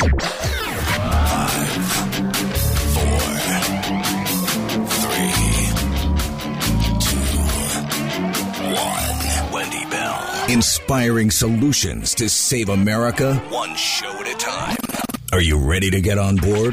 Wendy Bell. Inspiring solutions to save America, one show at a time. Are you ready to get on board?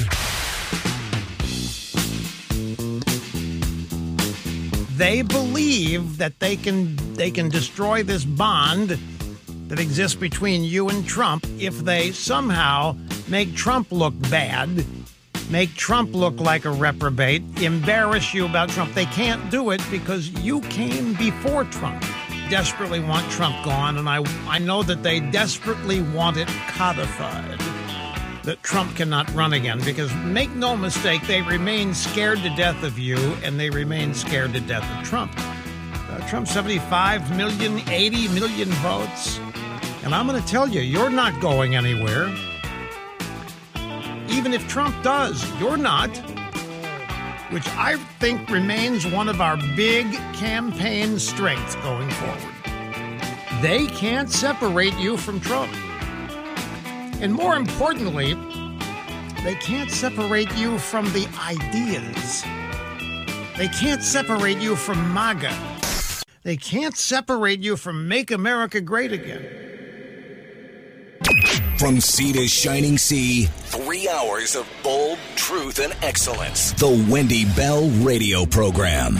They believe that they can destroy this bond that exists between you and Trump if they somehow make Trump look bad, make Trump look like a reprobate, embarrass you about Trump. They can't do it because you came before Trump. Desperately want Trump gone, and I know that they desperately want it codified, that Trump cannot run again, because make no mistake, they remain scared to death of you, and they remain scared to death of Trump. Trump, 75 million, 80 million votes, and I'm going to tell you, you're not going anywhere. Even if Trump does, you're not. Which I think remains one of our big campaign strengths going forward. They can't separate you from Trump. And more importantly, they can't separate you from the ideas. They can't separate you from MAGA. They can't separate you from Make America Great Again. From sea to shining sea, 3 hours of bold truth and excellence. The Wendy Bell Radio Program.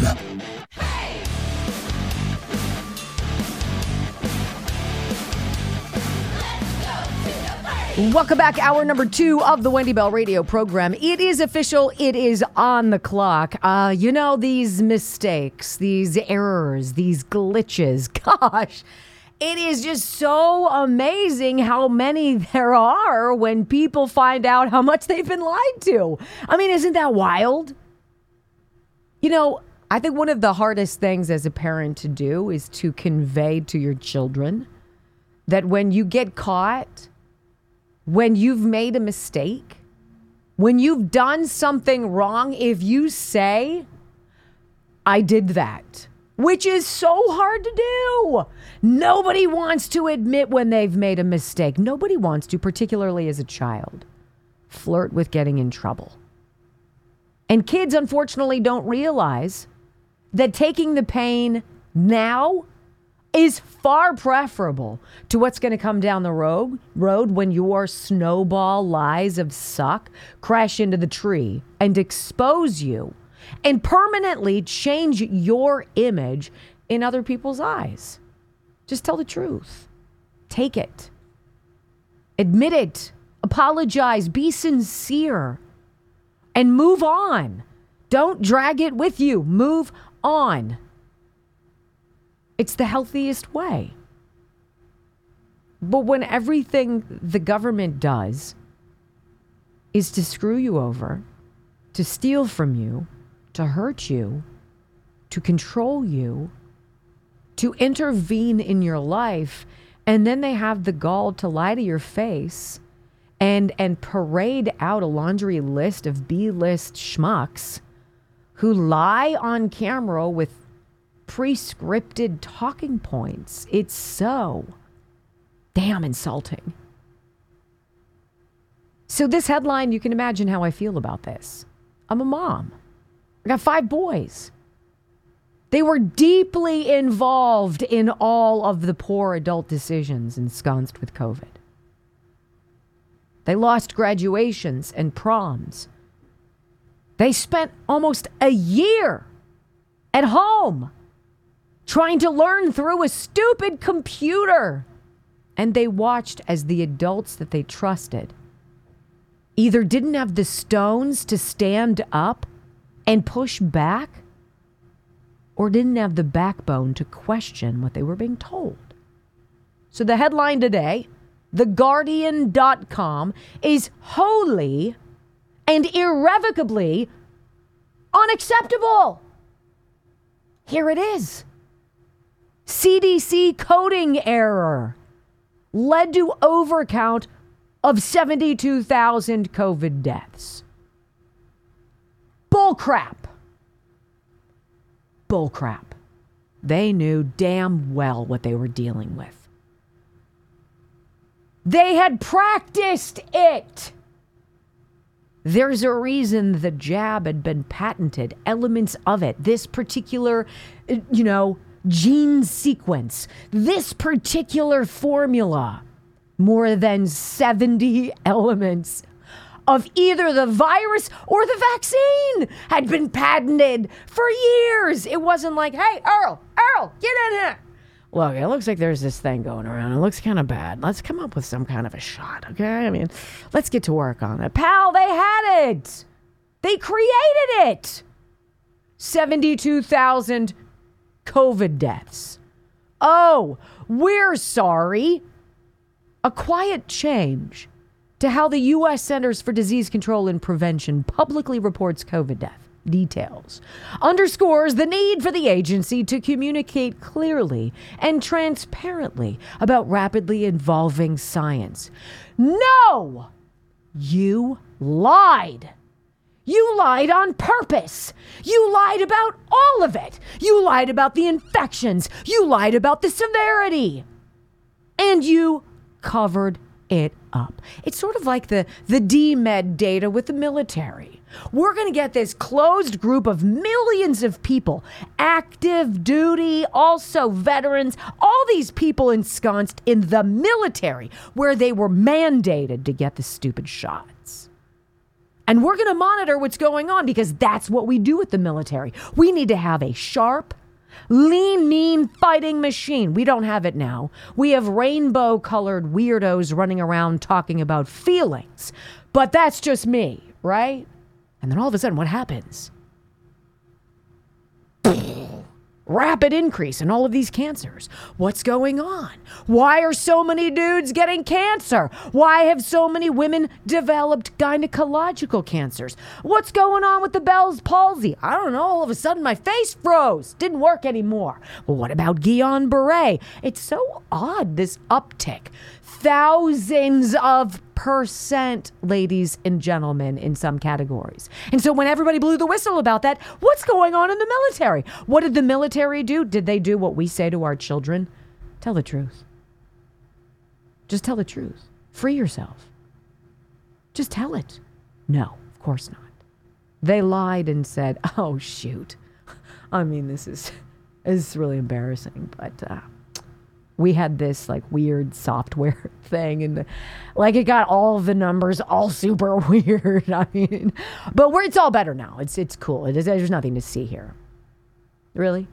Welcome back. Hour number 2 of the Wendy Bell Radio Program. It is official. It is on the clock. These mistakes, these errors, these glitches. Gosh. It is just so amazing how many there are when people find out how much they've been lied to. I mean, isn't that wild? I think one of the hardest things as a parent to do is to convey to your children that when you get caught, when you've made a mistake, when you've done something wrong, if you say, I did that, which is so hard to do. Nobody wants to admit when they've made a mistake. Nobody wants to, particularly as a child, flirt with getting in trouble. And kids, unfortunately, don't realize that taking the pain now is far preferable to what's going to come down the road when your snowball lies of suck crash into the tree and expose you and permanently change your image in other people's eyes. Just tell the truth. Take it. Admit it. Apologize. Be sincere. And move on. Don't drag it with you. Move on. It's the healthiest way. But when everything the government does is to screw you over, to steal from you, to hurt you, to control you, to intervene in your life, and then they have the gall to lie to your face and parade out a laundry list of B-list schmucks who lie on camera with pre-scripted talking points. It's so damn insulting. So this headline, you can imagine how I feel about this. I'm a mom. I got 5 boys. They were deeply involved in all of the poor adult decisions ensconced with COVID. They lost graduations and proms. They spent almost a year at home trying to learn through a stupid computer. And they watched as the adults that they trusted either didn't have the stones to stand up and push back, or didn't have the backbone to question what they were being told. So the headline today, TheGuardian.com, is wholly and irrevocably unacceptable. Here it is. CDC coding error led to overcount of 72,000 COVID deaths. Bullcrap. Bullcrap. They knew damn well what they were dealing with. They had practiced it. There's a reason the jab had been patented, elements of it, this particular, gene sequence, this particular formula, more than 70 elements of either the virus or the vaccine had been patented for years. It wasn't like, hey, Earl, get in here. Look, it looks like there's this thing going around. It looks kind of bad. Let's come up with some kind of a shot, okay? I mean, let's get to work on it. Pal, they had it. They created it. 72,000 COVID deaths. Oh, we're sorry. A quiet change to how the U.S. Centers for Disease Control and Prevention publicly reports COVID death details underscores the need for the agency to communicate clearly and transparently about rapidly evolving science. No! You lied. You lied on purpose. You lied about all of it. You lied about the infections. You lied about the severity. And you covered it up. It's sort of like the DMED data with the military. We're going to get this closed group of millions of people, active duty, also veterans, all these people ensconced in the military where they were mandated to get the stupid shots. And we're going to monitor what's going on because that's what we do with the military. We need to have a sharp, lean, mean fighting machine. We don't have it now. We have rainbow-colored weirdos running around talking about feelings. But that's just me, right? And then all of a sudden, what happens? Rapid increase in all of these cancers. What's going on? Why are so many dudes getting cancer? Why have so many women developed gynecological cancers? What's going on with the Bell's palsy? I don't know. All of a sudden, my face froze. Didn't work anymore. Well, what about Guillain-Barré? It's so odd, this uptick. Thousands of %, ladies and gentlemen, in some categories. And so when everybody blew the whistle about that, what's going on in the military? What did the military do? Did they do what we say to our children? Tell the truth. Just tell the truth. Free yourself. Just tell it. No, of course not. They lied and said, oh, shoot. I mean, this is really embarrassing, but we had this like weird software thing and it got all the numbers all super weird. I mean, but it's all better now. It's cool. There's nothing to see here. Really?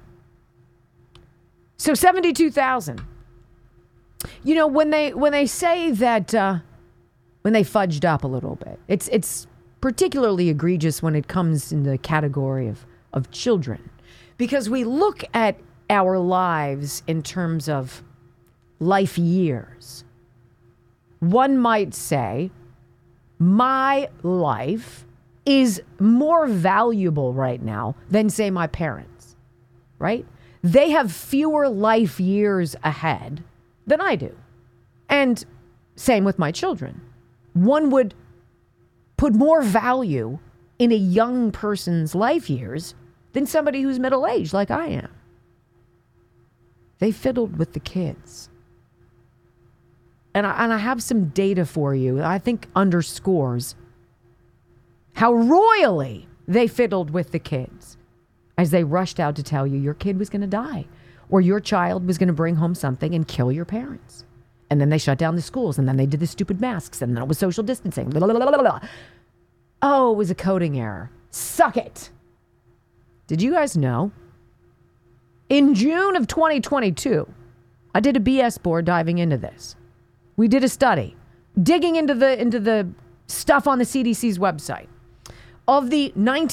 So 72,000. When they say that when they fudged up a little bit, it's particularly egregious when it comes in the category of children, because we look at our lives in terms of life years. One might say, my life is more valuable right now than, say, my parents, right? They have fewer life years ahead than I do. And same with my children. One would put more value in a young person's life years than somebody who's middle-aged like I am. They fiddled with the kids. And I have some data for you that I think underscores how royally they fiddled with the kids as they rushed out to tell you your kid was going to die or your child was going to bring home something and kill your parents. And then they shut down the schools, and then they did the stupid masks, and then it was social distancing. Blah, blah, blah, blah, blah. Oh, it was a coding error. Suck it. Did you guys know? In June of 2022, I did a BS board diving into this. We did a study, digging into the stuff on the CDC's website. Of the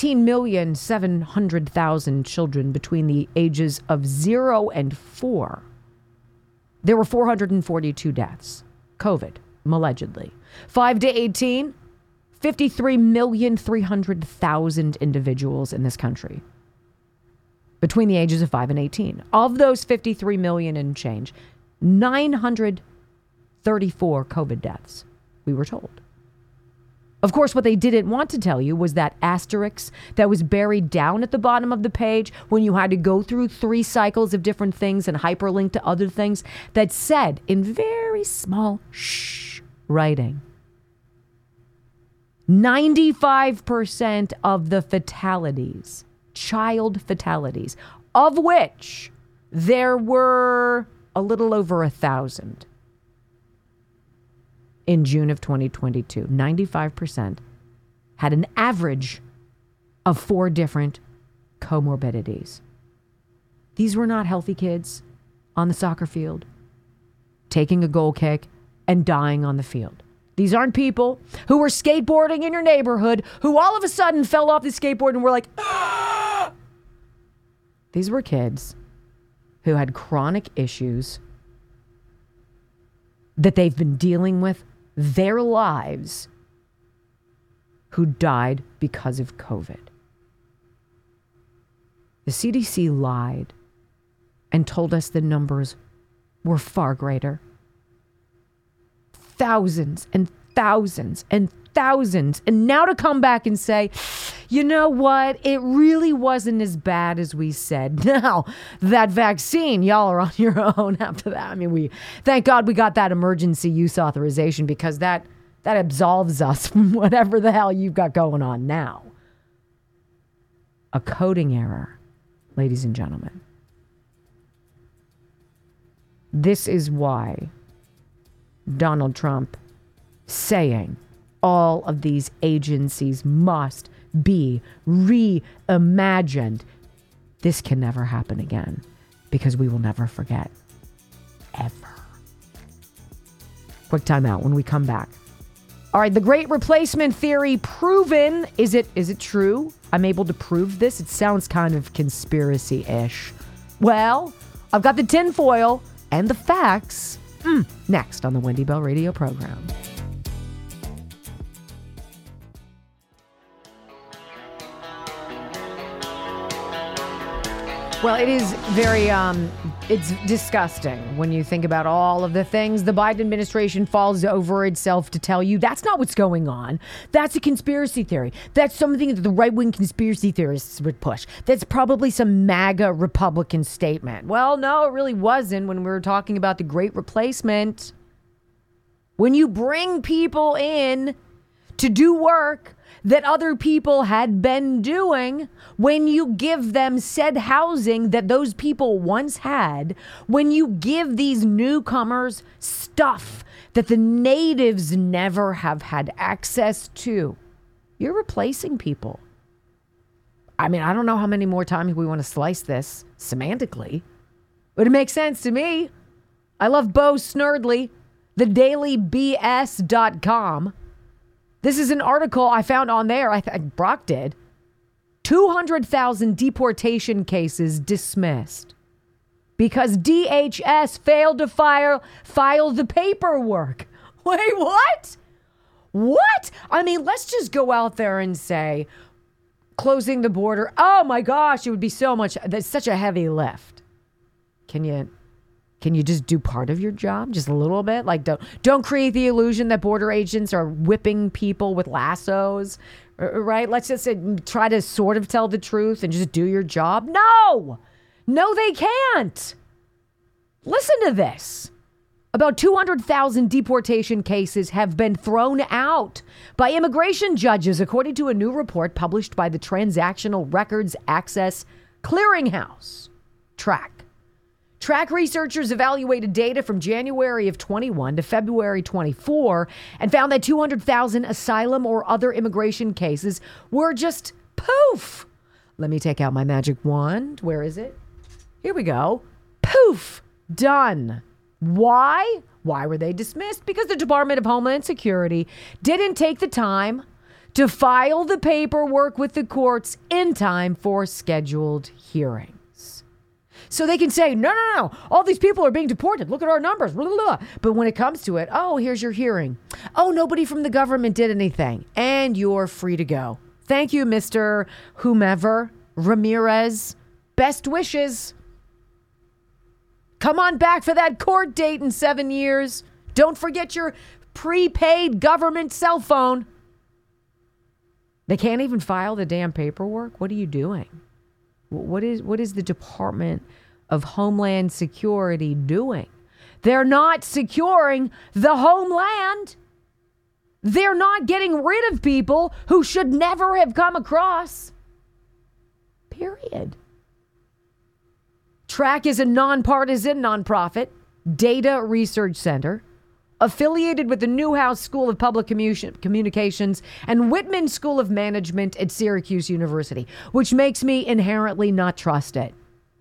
19,700,000 children between the ages of 0 and 4, there were 442 deaths. COVID, allegedly. 5 to 18, 53,300,000 individuals in this country between the ages of 5 and 18. Of those 53 million and change, 934 COVID deaths, we were told. Of course, what they didn't want to tell you was that asterisk that was buried down at the bottom of the page when you had to go through 3 cycles of different things and hyperlink to other things that said in very small writing, 95% of the fatalities, child fatalities, of which there were a little over 1,000 in June of 2022. 95% had an average of 4 different comorbidities. These were not healthy kids on the soccer field, taking a goal kick and dying on the field. These aren't people who were skateboarding in your neighborhood who all of a sudden fell off the skateboard and were like, ah! These were kids who had chronic issues that they've been dealing with their lives, who died because of COVID. The CDC lied and told us the numbers were far greater. Thousands and thousands and thousands. And now to come back and say, you know what? It really wasn't as bad as we said. Now, that vaccine, y'all are on your own after that. I mean, thank God we got that emergency use authorization, because that absolves us from whatever the hell you've got going on now. A coding error, ladies and gentlemen. This is why Donald Trump saying all of these agencies must be reimagined. This can never happen again, because we will never forget. Ever. Quick time out when we come back. All right, the great replacement theory proven. Is it true? I'm able to prove this. It sounds kind of conspiracy-ish. Well, I've got the tinfoil and the facts next on the Wendy Bell Radio program. Well, it is very, it's disgusting when you think about all of the things the Biden administration falls over itself to tell you. That's not what's going on. That's a conspiracy theory. That's something that the right-wing conspiracy theorists would push. That's probably some MAGA Republican statement. Well, no, it really wasn't when we were talking about the great replacement. When you bring people in to do work that other people had been doing, when you give them said housing that those people once had, when you give these newcomers stuff that the natives never have had access to, you're replacing people. I mean, I don't know how many more times we want to slice this semantically, but it makes sense to me. I love Bo Snerdley, thedailybs.com. This is an article I found on there. I think Brock did. 200,000 deportation cases dismissed because DHS failed to file the paperwork. Wait, what? What? I mean, let's just go out there and say, closing the border. Oh my gosh, it would be so much. That's such a heavy lift. Can you just do part of your job? Just a little bit? Like, don't create the illusion that border agents are whipping people with lassos, right? Let's just try to sort of tell the truth and just do your job. No, they can't. Listen to this. About 200,000 deportation cases have been thrown out by immigration judges, according to a new report published by the Transactional Records Access Clearinghouse, TRAC. TRAC researchers evaluated data from January of 21 to February 24 and found that 200,000 asylum or other immigration cases were just poof. Let me take out my magic wand. Where is it? Here we go. Poof. Done. Why? Why were they dismissed? Because the Department of Homeland Security didn't take the time to file the paperwork with the courts in time for scheduled hearings. So they can say, no, all these people are being deported. Look at our numbers. Blah, blah, blah. But when it comes to it, oh, here's your hearing. Oh, nobody from the government did anything. And you're free to go. Thank you, Mr. Whomever, Ramirez. Best wishes. Come on back for that court date in 7 years. Don't forget your prepaid government cell phone. They can't even file the damn paperwork. What are you doing? What is the Department of Homeland Security doing? They're not securing the homeland. They're not getting rid of people who should never have come across. Period. TRAC is a nonpartisan nonprofit data research center affiliated with the Newhouse School of Public Communications and Whitman School of Management at Syracuse University, which makes me inherently not trust it.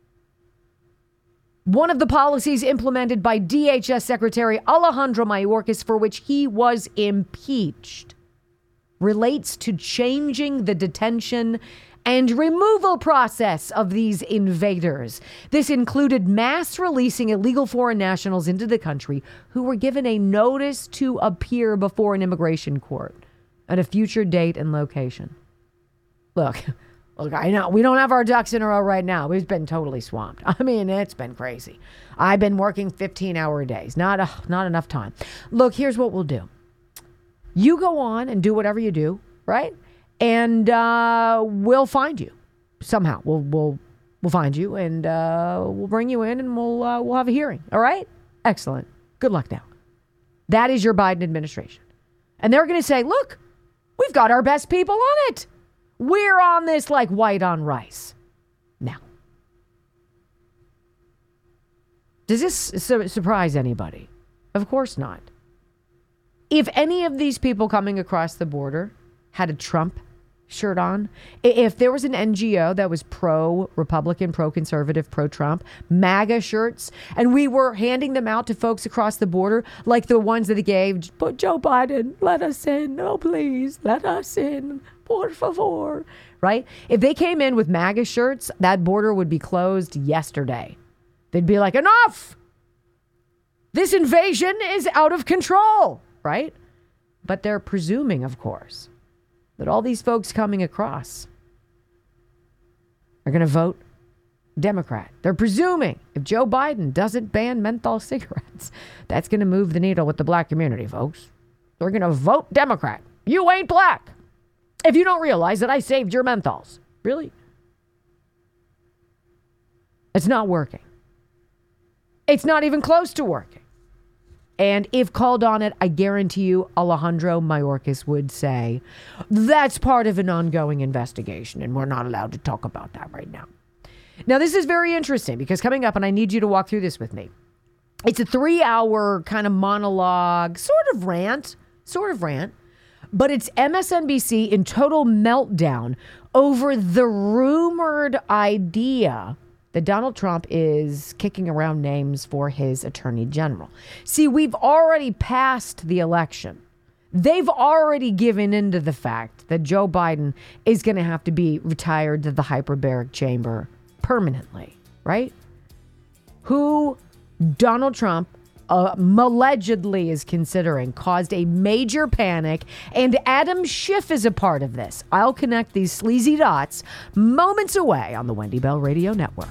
One of the policies implemented by DHS Secretary Alejandro Mayorkas, for which he was impeached, relates to changing the detention and removal process of these invaders. This included mass releasing illegal foreign nationals into the country who were given a notice to appear before an immigration court at a future date and location. Look, I know we don't have our ducks in a row right now. We've been totally swamped. I mean, it's been crazy. I've been working 15-hour days. Not enough time. Look, here's what we'll do. You go on and do whatever you do, right? And we'll find you somehow. We'll find you and we'll bring you in and we'll have a hearing. All right? Excellent. Good luck now. That is your Biden administration. And they're going to say, look, we've got our best people on it. We're on this like white on rice. Now, does this surprise anybody? Of course not. If any of these people coming across the border had a Trump shirt on, if there was an NGO that was pro-Republican, pro-conservative, pro-Trump, MAGA shirts, and we were handing them out to folks across the border, like the ones that they gave, Joe Biden, let us in. Oh, please, let us in. Por favor. Right? If they came in with MAGA shirts, that border would be closed yesterday. They'd be like, enough! This invasion is out of control. Right? But they're presuming, of course, that all these folks coming across are going to vote Democrat. They're presuming if Joe Biden doesn't ban menthol cigarettes, that's going to move the needle with the black community, folks. They're going to vote Democrat. You ain't black. If you don't realize that I saved your menthols. Really? It's not working. It's not even close to working. And if called on it, I guarantee you Alejandro Mayorkas would say, that's part of an ongoing investigation, and we're not allowed to talk about that right now. Now, this is very interesting because coming up, and I need you to walk through this with me. It's a 3-hour kind of monologue, sort of rant, but it's MSNBC in total meltdown over the rumored idea that Donald Trump is kicking around names for his attorney general. See, we've already passed the election. They've already given into the fact that Joe Biden is going to have to be retired to the hyperbaric chamber permanently, right? Who Donald Trump allegedly is considering caused a major panic, and Adam Schiff is a part of this. I'll connect these sleazy dots moments away on the Wendy Bell Radio Network.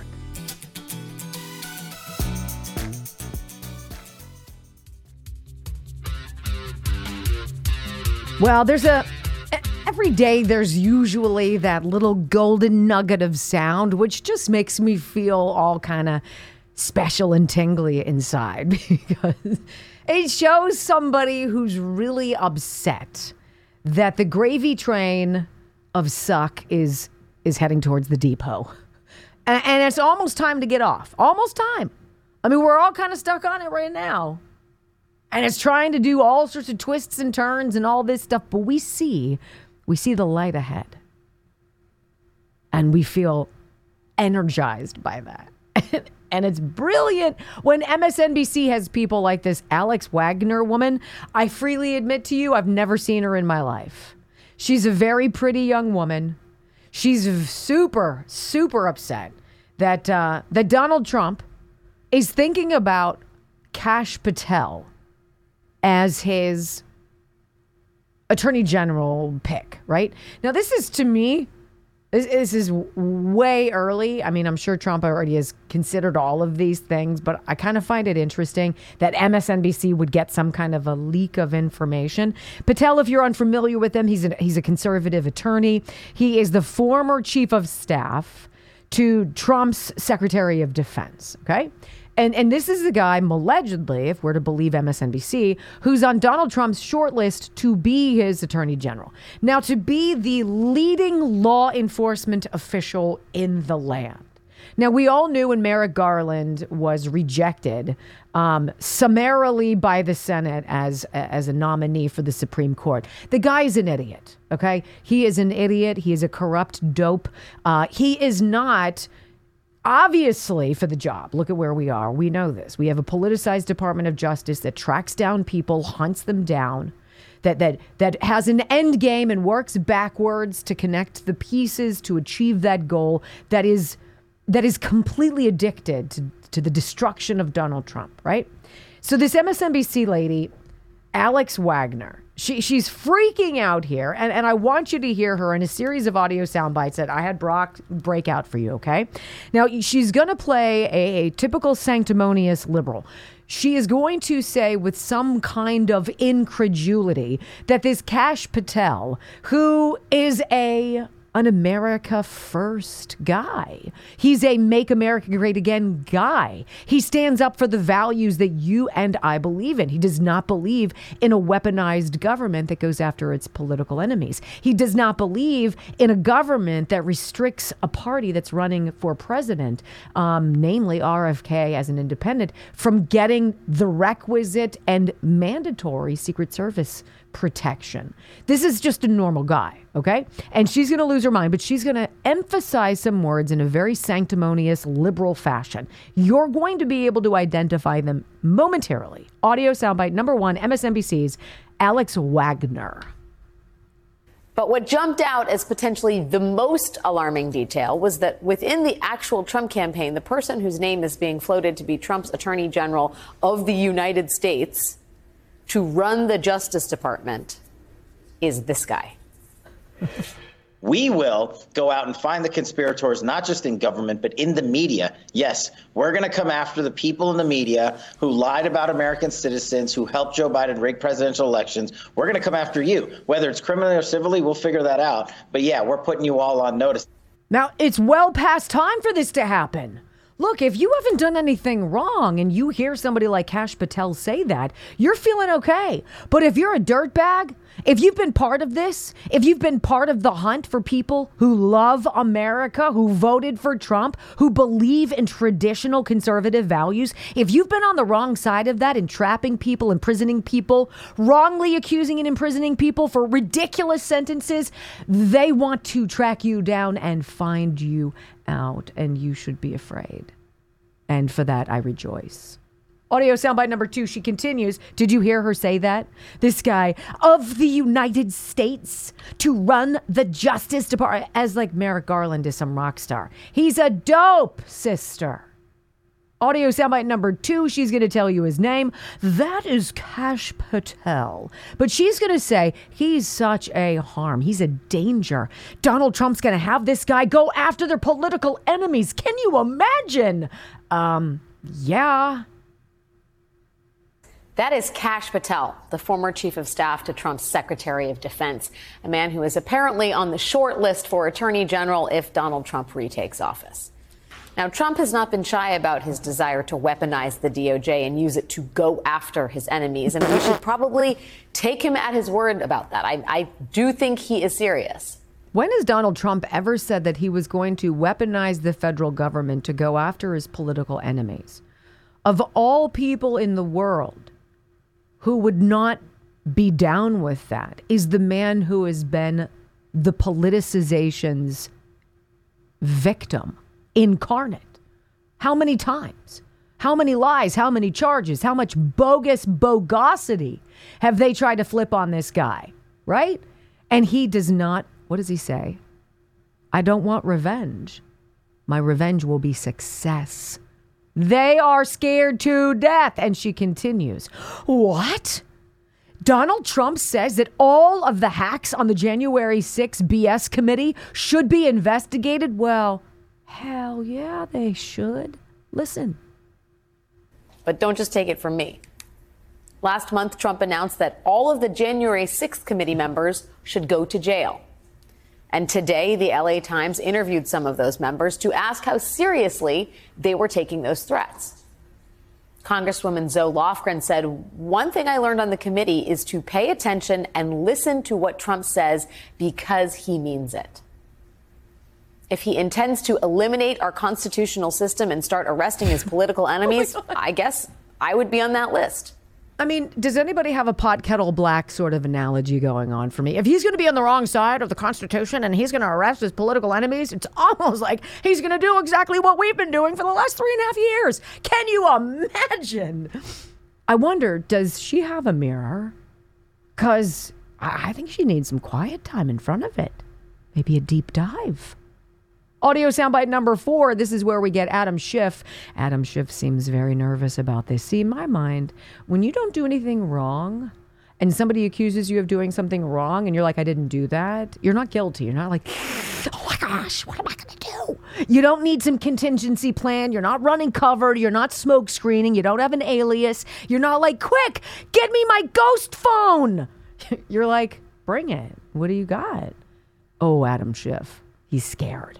Well, every day there's usually that little golden nugget of sound, which just makes me feel all kind of special and tingly inside because it shows somebody who's really upset that the gravy train of suck is heading towards the depot. And it's almost time to get off. Almost time. I mean, we're all kind of stuck on it right now. And it's trying to do all sorts of twists and turns and all this stuff. But we see the light ahead. And we feel energized by that. And it's brilliant when MSNBC has people like this Alex Wagner woman. I freely admit to you, I've never seen her in my life. She's a very pretty young woman. She's super, super upset that Donald Trump is thinking about Kash Patel as his attorney general pick, right? Now, this is, to me, this is way early. I mean, I'm sure Trump already has considered all of these things, but I kind of find it interesting that MSNBC would get some kind of a leak of information. Patel, if you're unfamiliar with him, he's a conservative attorney. He is the former chief of staff to Trump's Secretary of Defense, okay? And this is the guy, allegedly, if we're to believe MSNBC, who's on Donald Trump's shortlist to be his attorney general. Now, to be the leading law enforcement official in the land. Now, we all knew when Merrick Garland was rejected summarily by the Senate as a nominee for the Supreme Court. The guy is an idiot, okay? He is an idiot. He is a corrupt dope. He is not obviously for the job. Look at where we are. We know this. We have a politicized Department of Justice that tracks down people, hunts them down, that has an end game and works backwards to connect the pieces to achieve that goal, that is completely addicted to the destruction of Donald Trump, right? So this MSNBC lady, Alex Wagner, she's freaking out here, and I want you to hear her in a series of audio sound bites that I had Brock break out for you, okay? Now, she's going to play a typical sanctimonious liberal. She is going to say with some kind of incredulity that this Kash Patel, who is an America First guy. He's a Make America Great Again guy. He stands up for the values that you and I believe in. He does not believe in a weaponized government that goes after its political enemies. He does not believe in a government that restricts a party that's running for president, namely RFK as an independent, from getting the requisite and mandatory Secret Service protection. This is just a normal guy, okay? And she's going to lose her mind, but she's going to emphasize some words in a very sanctimonious liberal fashion. You're going to be able to identify them momentarily. Audio soundbite number 1, MSNBC's Alex Wagner. But what jumped out as potentially the most alarming detail was that within the actual Trump campaign, the person whose name is being floated to be Trump's Attorney General of the United States to run the Justice Department is this guy. We will go out and find the conspirators, not just in government, but in the media. Yes, we're going to come after the people in the media who lied about American citizens, who helped Joe Biden rig presidential elections. We're going to come after you. Whether it's criminally or civilly, we'll figure that out. But yeah, we're putting you all on notice. Now, it's well past time for this to happen. Look, if you haven't done anything wrong and you hear somebody like Kash Patel say that, you're feeling okay. But if you're a dirtbag, if you've been part of this, if you've been part of the hunt for people who love America, who voted for Trump, who believe in traditional conservative values, if you've been on the wrong side of that, entrapping people, imprisoning people, wrongly accusing and imprisoning people for ridiculous sentences, they want to track you down and find you out, and you should be afraid. And for that, I rejoice. Audio soundbite number 2, she continues. Did you hear her say that? This guy of the United States to run the Justice Department, as like Merrick Garland is some rock star. He's a dope, sister. Audio soundbite number 2, she's going to tell you his name. That is Kash Patel. But she's going to say he's such a harm. He's a danger. Donald Trump's going to have this guy go after their political enemies. Can you imagine? Yeah. That is Kash Patel, the former chief of staff to Trump's Secretary of Defense, a man who is apparently on the short list for Attorney General if Donald Trump retakes office. Now, Trump has not been shy about his desire to weaponize the DOJ and use it to go after his enemies. And we should probably take him at his word about that. I do think he is serious. When has Donald Trump ever said that he was going to weaponize the federal government to go after his political enemies? Of all people in the world who would not be down with that is the man who has been the politicization's victim incarnate. How many times? How many lies? How many charges? How much bogosity have they tried to flip on this guy? Right? And he does not, what does he say? I don't want revenge. My revenge will be success. They are scared to death. And she continues, what? Donald Trump says that all of the hacks on the January 6 BS committee should be investigated? Well, hell yeah, they should. Listen. But don't just take it from me. Last month, Trump announced that all of the January 6th committee members should go to jail. And today, the LA Times interviewed some of those members to ask how seriously they were taking those threats. Congresswoman Zoe Lofgren said, "One thing I learned on the committee is to pay attention and listen to what Trump says because he means it. If he intends to eliminate our constitutional system and start arresting his political enemies, I guess I would be on that list." I mean, does anybody have a pot kettle black sort of analogy going on for me? If he's going to be on the wrong side of the Constitution and he's going to arrest his political enemies, it's almost like he's going to do exactly what we've been doing for the last 3.5 years. Can you imagine? I wonder, does she have a mirror? Because I think she needs some quiet time in front of it. Maybe a deep dive. Audio soundbite number 4. This is where we get Adam Schiff. Adam Schiff seems very nervous about this. See, in my mind, when you don't do anything wrong and somebody accuses you of doing something wrong and you're like, I didn't do that, you're not guilty. You're not like, oh my gosh, what am I going to do? You don't need some contingency plan. You're not running covered. You're not smoke screening. You don't have an alias. You're not like, quick, get me my ghost phone. You're like, bring it. What do you got? Oh, Adam Schiff. He's scared.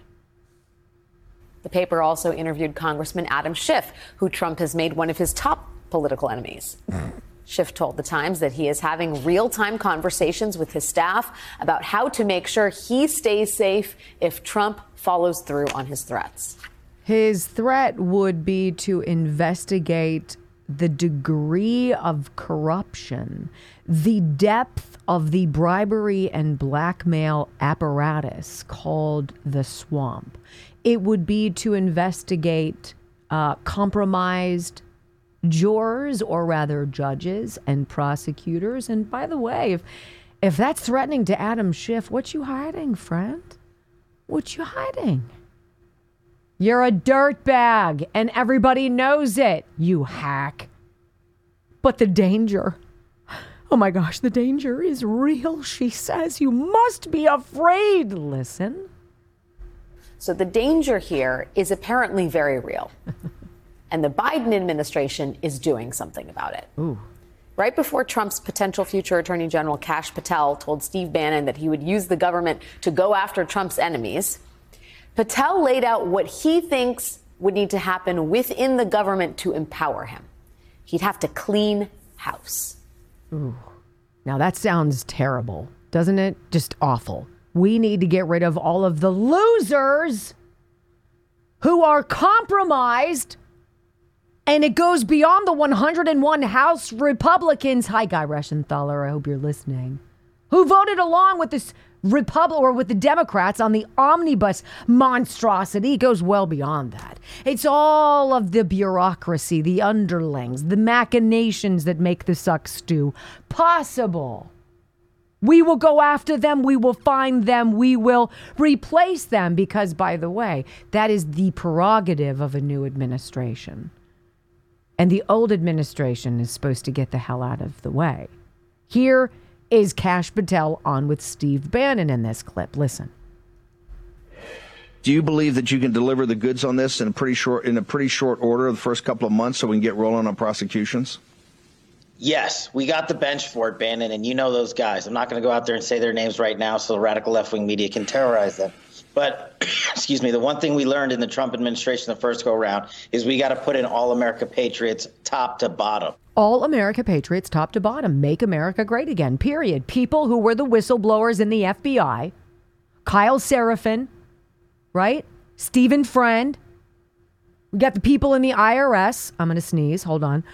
The paper also interviewed Congressman Adam Schiff, who Trump has made one of his top political enemies. Schiff told The Times that he is having real-time conversations with his staff about how to make sure he stays safe if Trump follows through on his threats. His threat would be to investigate the degree of corruption, the depth of the bribery and blackmail apparatus called the swamp. It would be to investigate compromised jurors, or rather judges and prosecutors. And by the way, if that's threatening to Adam Schiff, what you hiding, friend? What you hiding? You're a dirtbag, and everybody knows it, you hack. But the danger, oh my gosh, the danger is real, she says. You must be afraid. Listen. So the danger here is apparently very real. And the Biden administration is doing something about it. Ooh. Right before Trump's potential future Attorney General Kash Patel told Steve Bannon that he would use the government to go after Trump's enemies, Patel laid out what he thinks would need to happen within the government to empower him. He'd have to clean house. Ooh. Now that sounds terrible, doesn't it? Just awful. We need to get rid of all of the losers who are compromised. And it goes beyond the 101 House Republicans. Hi, Guy Reschenthaler. I hope you're listening. Who voted along with this with the Democrats on the omnibus monstrosity. It goes well beyond that. It's all of the bureaucracy, the underlings, the machinations that make the suck stew possible. We will go after them. We will find them. We will replace them because, by the way, that is the prerogative of a new administration. And the old administration is supposed to get the hell out of the way. Here is Kash Patel on with Steve Bannon in this clip. Listen. Do you believe that you can deliver the goods on this in a pretty short order the first couple of months so we can get rolling on prosecutions? Yes, we got the bench for it, Bannon, and you know those guys. I'm not going to go out there and say their names right now so the radical left-wing media can terrorize them. But, excuse me, the one thing we learned in the Trump administration the first go-around is we got to put in all America patriots top to bottom. All America patriots top to bottom. Make America great again, period. People who were the whistleblowers in the FBI, Kyle Seraphin, right? Stephen Friend. We got the people in the IRS. I'm going to sneeze. Hold on.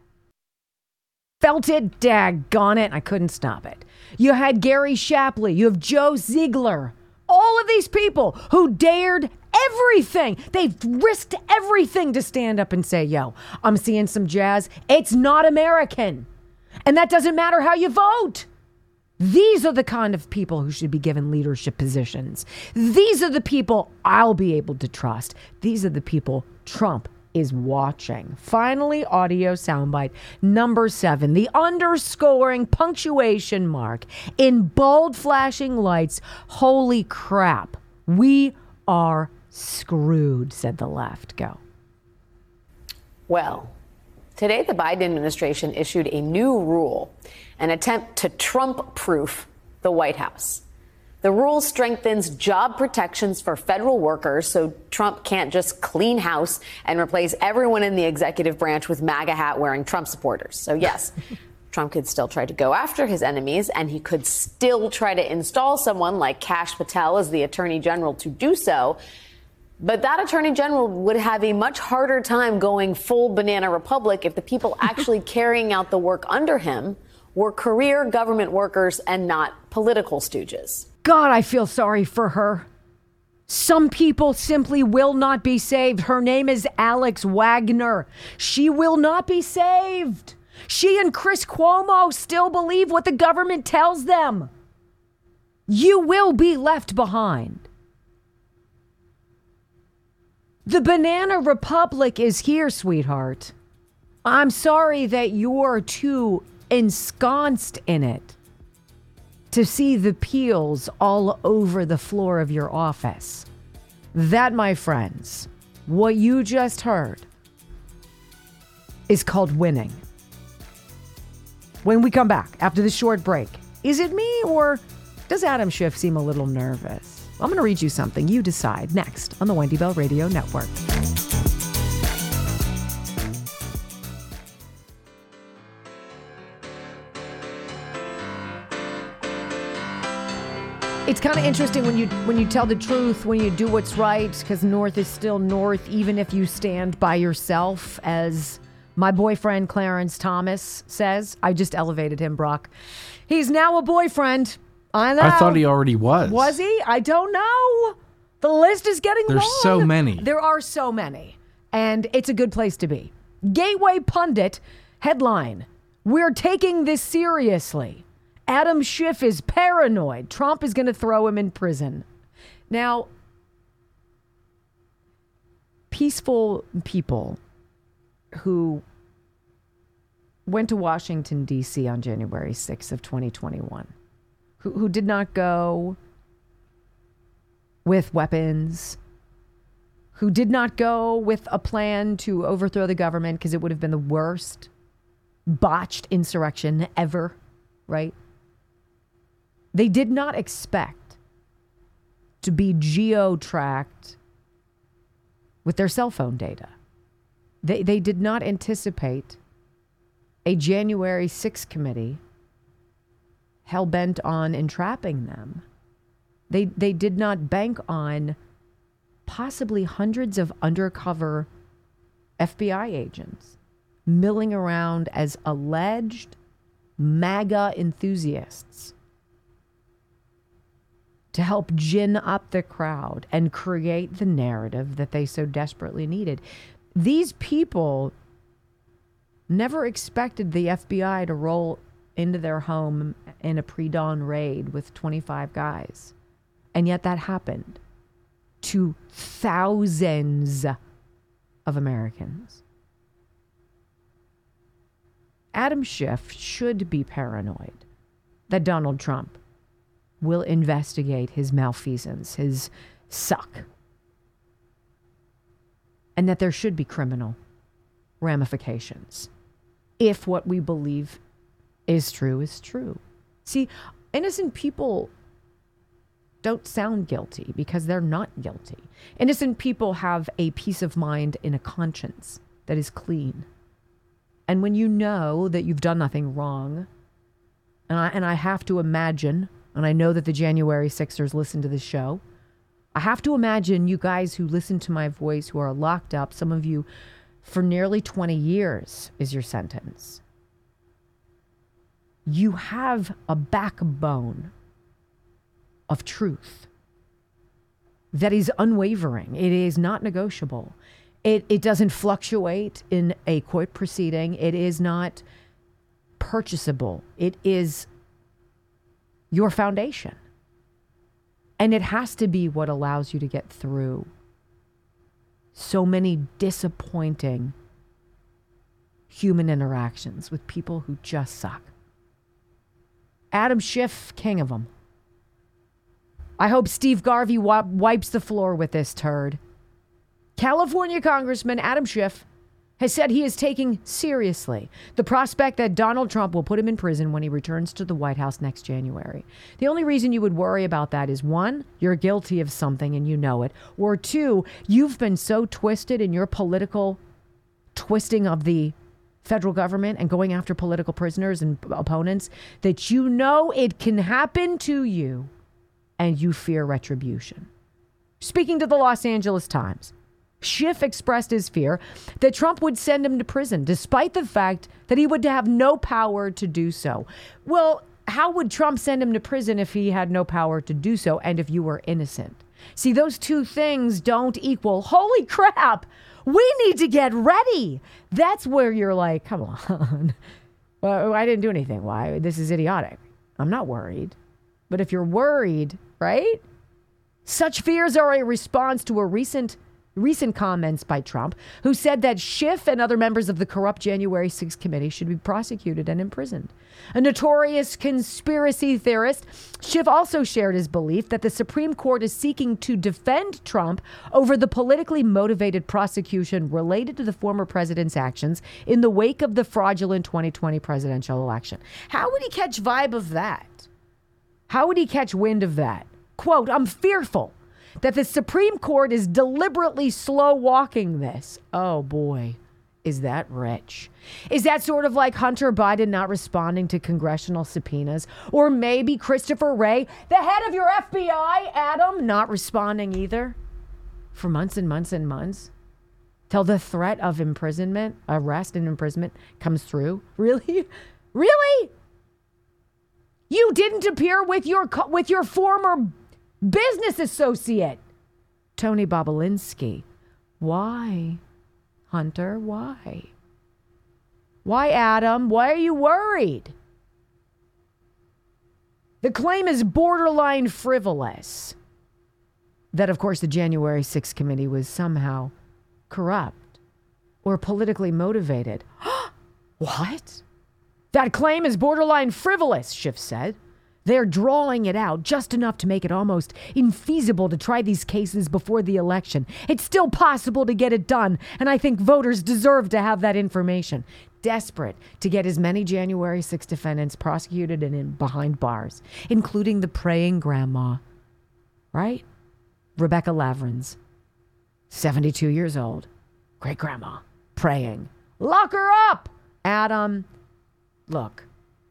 Felt it, daggone it. I couldn't stop it. You had Gary Shapley. You have Joe Ziegler. All of these people who dared everything. They've risked everything to stand up and say, yo, I'm seeing some jazz. It's not American. And that doesn't matter how you vote. These are the kind of people who should be given leadership positions. These are the people I'll be able to trust. These are the people Trump is watching. Finally, audio soundbite number 7, the underscoring punctuation mark in bold flashing lights. Holy crap. We are screwed, said the left. Go. Well, today the Biden administration issued a new rule, an attempt to Trump-proof the White House. The rule strengthens job protections for federal workers, so Trump can't just clean house and replace everyone in the executive branch with MAGA hat wearing Trump supporters. So yes, Trump could still try to go after his enemies, and he could still try to install someone like Kash Patel as the attorney general to do so. But that attorney general would have a much harder time going full banana republic if the people actually carrying out the work under him were career government workers and not political stooges. God, I feel sorry for her. Some people simply will not be saved. Her name is Alex Wagner. She will not be saved. She and Chris Cuomo still believe what the government tells them. You will be left behind. The Banana Republic is here, sweetheart. I'm sorry that you're too ensconced in it to see the peels all over the floor of your office. That, my friends, what you just heard is called winning. When we come back after this short break, is it me or does Adam Schiff seem a little nervous? I'm going to read you something. You decide. Next on the Wendy Bell Radio Network. It's kind of interesting when you tell the truth, when you do what's right, because North is still North, even if you stand by yourself, as my boyfriend Clarence Thomas says. I just elevated him, Brock. He's now a boyfriend. I know. I thought he already was. Was he? I don't know. The list is getting long. There's so many. There are so many. And it's a good place to be. Gateway Pundit headline: "We're taking this seriously. Adam Schiff is paranoid. Trump is going to throw him in prison." Now, peaceful people who went to Washington, D.C. on January 6th of 2021, who did not go with weapons, who did not go with a plan to overthrow the government because it would have been the worst botched insurrection ever, right? They did not expect to be geo-tracked with their cell phone data. They did not anticipate a January 6th committee hell-bent on entrapping them. They did not bank on possibly hundreds of undercover FBI agents milling around as alleged MAGA enthusiasts to help gin up the crowd and create the narrative that they so desperately needed. These people never expected the FBI to roll into their home in a pre-dawn raid with 25 guys. And yet that happened to thousands of Americans. Adam Schiff should be paranoid that Donald Trump will investigate his malfeasance, his suck, and that there should be criminal ramifications if what we believe is true. See, innocent people don't sound guilty because they're not guilty. Innocent people have a peace of mind and a conscience that is clean. And when you know that you've done nothing wrong, and I have to imagine, and I know that the January 6ers listen to this show, I have to imagine you guys who listen to my voice, who are locked up, some of you for nearly 20 years is your sentence. You have a backbone of truth that is unwavering. It is not negotiable. It doesn't fluctuate in a court proceeding. It is not purchasable. It is your foundation. And it has to be what allows you to get through so many disappointing human interactions with people who just suck. Adam Schiff, king of them. I hope Steve Garvey wipes the floor with this turd. California Congressman Adam Schiff has said he is taking seriously the prospect that Donald Trump will put him in prison when he returns to the White House next January. The only reason you would worry about that is, one, you're guilty of something and you know it, or two, you've been so twisted in your political twisting of the federal government and going after political prisoners and opponents that you know it can happen to you and you fear retribution. Speaking to the Los Angeles Times, Schiff expressed his fear that Trump would send him to prison, despite the fact that he would have no power to do so. Well, how would Trump send him to prison if he had no power to do so and if you were innocent? See, those two things don't equal, holy crap, we need to get ready. That's where you're like, come on. Well, I didn't do anything. Why? This is idiotic. I'm not worried. But if you're worried, right? Such fears are a response to a recent comments by Trump, who said that Schiff and other members of the corrupt January 6th committee should be prosecuted and imprisoned. A notorious conspiracy theorist, Schiff also shared his belief that the Supreme Court is seeking to defend Trump over the politically motivated prosecution related to the former president's actions in the wake of the fraudulent 2020 presidential election. How would he catch vibe of that? How would he catch wind of that? Quote, I'm fearful that the Supreme Court is deliberately slow walking this. Oh boy, is that rich? Is that sort of like Hunter Biden not responding to congressional subpoenas? Or maybe Christopher Wray, the head of your FBI, Adam, not responding either for months and months and months till the threat of imprisonment, arrest and imprisonment comes through? Really? Really? You didn't appear with your former business associate, Tony Bobulinski. Why, Hunter? Why? Why, Adam? Why are you worried? The claim is borderline frivolous. That, of course, the January 6th committee was somehow corrupt or politically motivated. What? That claim is borderline frivolous, Schiff said. They're drawing it out just enough to make it almost infeasible to try these cases before the election. It's still possible to get it done, and I think voters deserve to have that information. Desperate to get as many January 6 defendants prosecuted and in behind bars, including the praying grandma, right? Rebecca Lavrins, 72 years old, great grandma, praying. Lock her up, Adam. Look.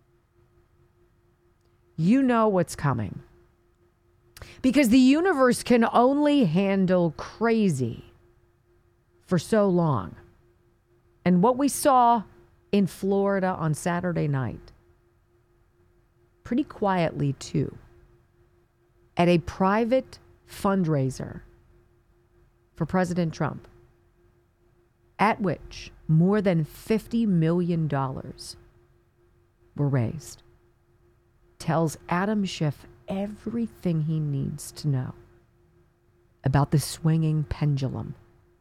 You know what's coming. Because the universe can only handle crazy for so long. And what we saw in Florida on Saturday night, pretty quietly too, at a private fundraiser for President Trump, at which more than $50 million were raised, tells Adam Schiff everything he needs to know about the swinging pendulum.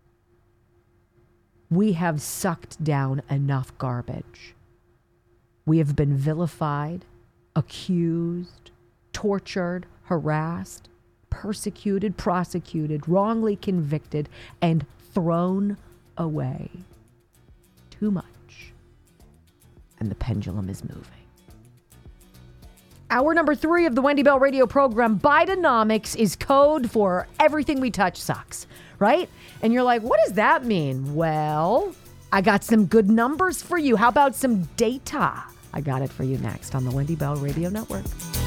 We have sucked down enough garbage. We have been vilified, accused, tortured, harassed, persecuted, prosecuted, wrongly convicted, and thrown away. Too much. And the pendulum is moving. Hour number 3 of the Wendy Bell radio program, Bidenomics, is code for everything we touch sucks, right? And you're like, what does that mean? Well, I got some good numbers for you. How about some data? I got it for you next on the Wendy Bell Radio Network.